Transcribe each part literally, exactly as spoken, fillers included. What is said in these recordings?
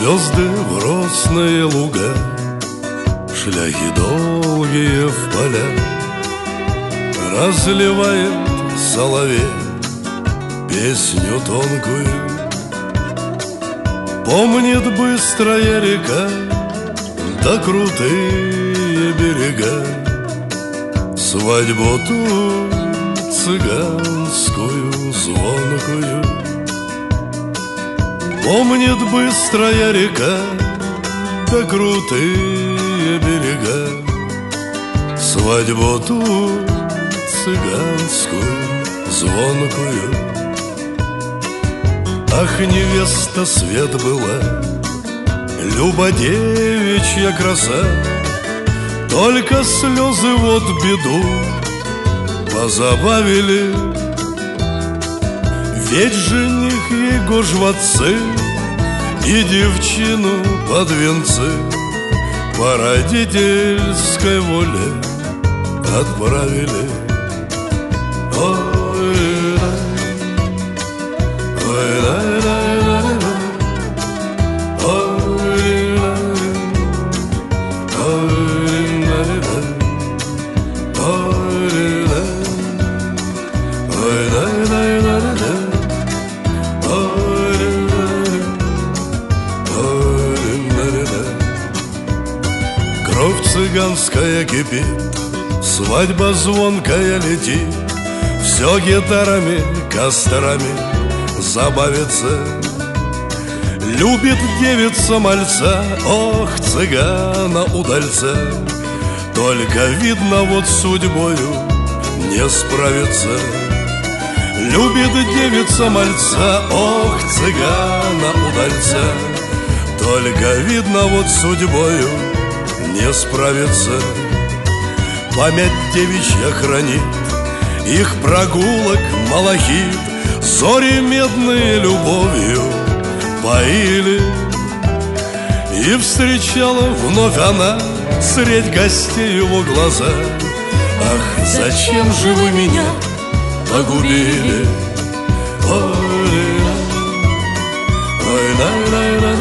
Звезды в росные луга, шляхи долгие в поля, разливает соловей песню тонкую. Помнит быстрая река, да крутые берега, свадьбу ту цыганскую звонкую. Помнит быстрая река, да крутые берега, свадьбу ту цыганскую звонкую. Ах, невеста свет была, люба девичья краса, только слезы вот беду позабавили. Ведь жених ей гож в отцы и девчину под венцы по родительской воле отправили. Ой, ой, ой, ой, кровь цыганская кипит, свадьба звонкая летит, все гитарами, кострами забавится. Любит девица мальца, ох, цыгана удальца, только видно вот судьбою не справится. Любит девица мальца, ох, цыгана удальца, только видно вот судьбою не справится. Память девичья хранит их прогулок малахит, зори медные любовью поили. И встречала вновь она средь гостей его глаза. Ах, зачем же вы меня погубили? Ой, ой, ой, ой, ой,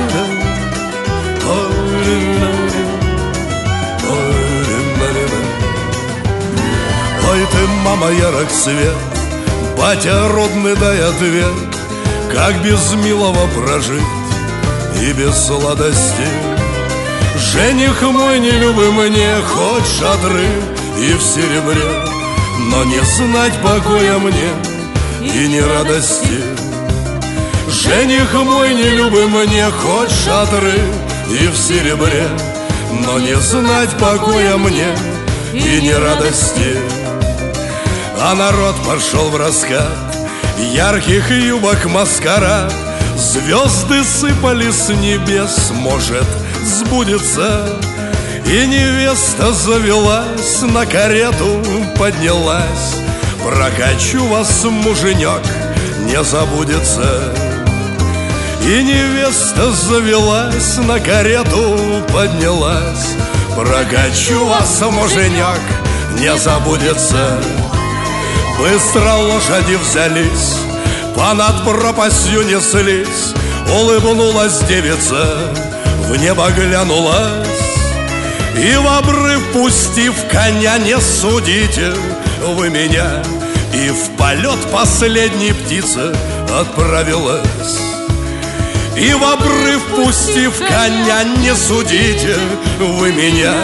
ой, ты, мама, ярок свет, батя родный, дай ответ, как без милого прожить и без сладости. Жених мой не люби мне, хоть шатры и в серебре, но не знать покоя мне и не радости. Жених мой не люби мне, хоть шатры и в серебре, но не знать покоя мне и не радости. А народ пошел в раскат ярких юбок маскарад, звезды сыпали с небес, может, сбудется. И невеста завелась, на карету поднялась. Прокачу вас, муженек, не забудется. И невеста завелась, на карету поднялась. Прокачу вас, муженек, не забудется. Быстро лошади взялись, понад пропастью неслись. Улыбнулась девица, в небо глянулась, и в обрыв пустив коня, не судите вы меня, и в полет последней птицы отправилась. И в обрыв пустив коня, не судите вы меня,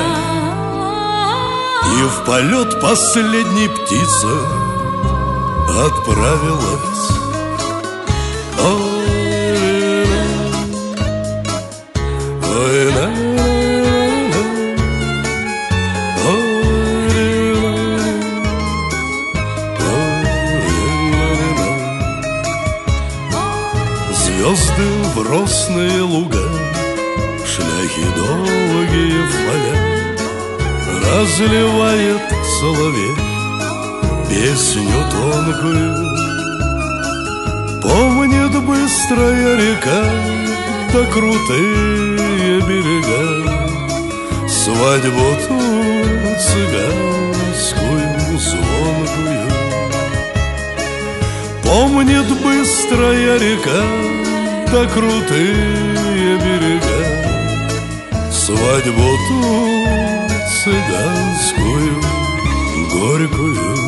и в полет последней птицы отправилась. Ой, ой, ой, звезды в росные луга, шляхи долгие в поля, разливает соловей песню тонкую. Помнит быстрая река, да крутые берега, свадьбу ту цыганскую звонкую. Помнит быстрая река, да крутые берега, свадьбу ту цыганскую горькую.